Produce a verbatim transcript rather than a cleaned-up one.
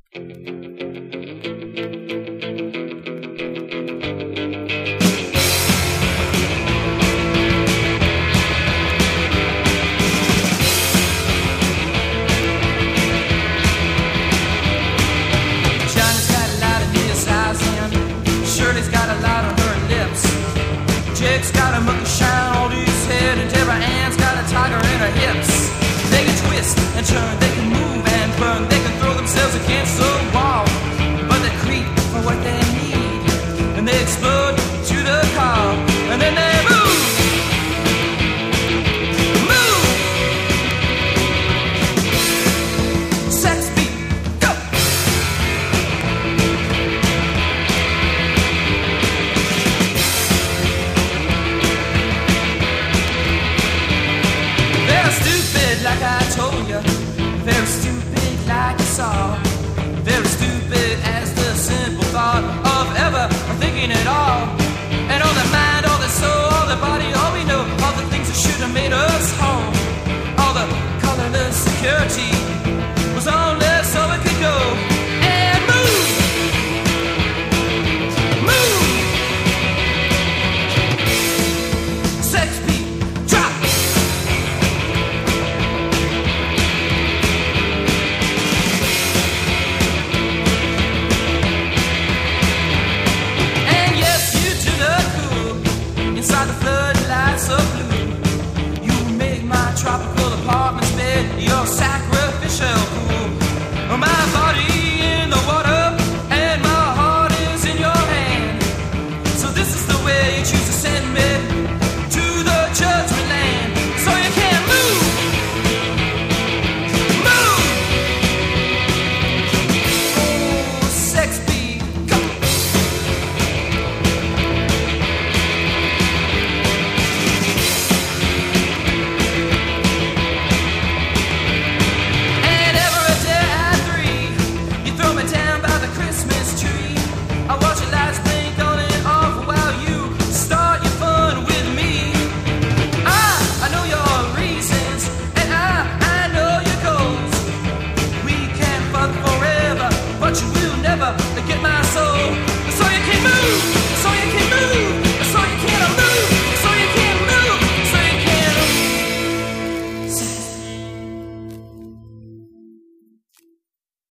Jake's got a monkey shine on his head, and Deborah Ann's got a tiger in her hips. They can twist and turn, they can move and burn, they can throw themselves against the wall, but they creep for what they need, and they explode to the car, and then they move, move. Sex beat, go. Like I told you, very stupid like you saw.